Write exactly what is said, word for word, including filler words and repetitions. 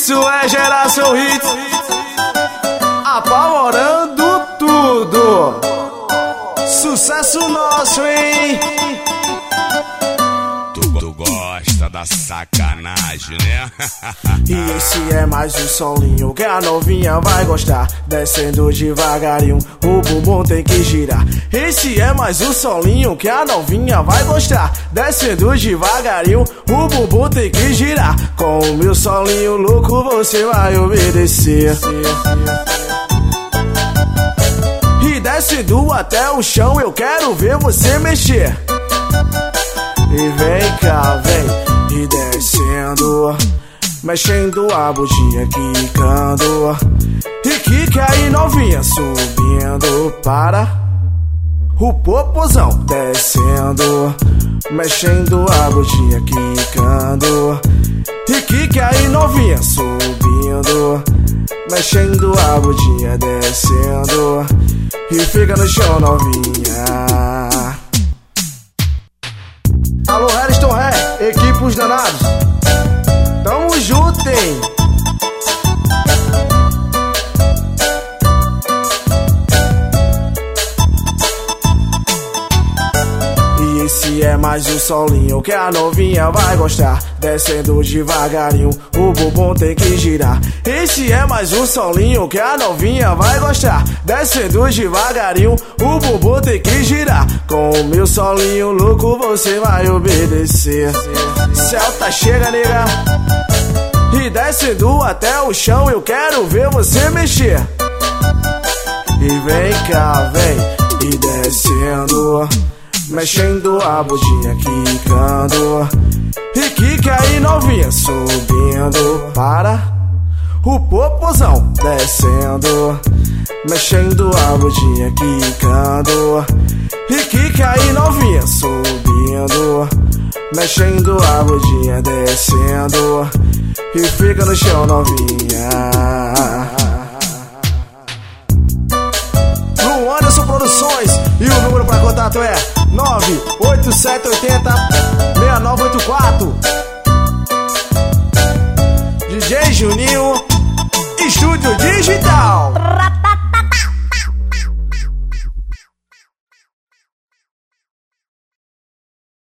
Isso é Geração Hits, apavorando tudo. Sucesso nosso, hein? Tu, tu gosta da sacanagem, né? E esse é mais um solinho que a novinha vai gostar. Descendo devagarinho, o bumbum tem que girar. Esse é mais um solinho que a novinha vai gostar. Descendo devagarinho, o bumbum tem que girar. Com o meu solinho louco você vai obedecer. E descendo até o chão eu quero ver você mexer. E vem cá, vem, e descendo, mexendo a bundinha, quicando. E quica aí novinha, subindo para o popozão. Descendo, mexendo a bundinha, quicando. E quica aí novinha, subindo, mexendo a bundinha, descendo. E fica no chão novinha. Alô, Harrison Ré, equipe Os Danados, tamo junto, hein? E esse é mais um solinho que a novinha vai gostar. Descendo devagarinho, o bumbum tem que girar. Esse é mais um solinho que a novinha vai gostar. Descendo devagarinho, o bumbum tem que girar. Com o meu solinho louco você vai obedecer. Celta, chega, nega. E descendo até o chão eu quero ver você mexer. E vem cá, vem, e descendo, mexendo a bundinha, quicando. E quica aí novinha, subindo para o popozão. Descendo, mexendo a bundinha, quicando. E quica aí novinha, subindo, mexendo a bundinha, descendo. E fica no chão novinha. No Anderson Produções, e o número para contato é nove oito sete oito zero, seis nove oito quatro.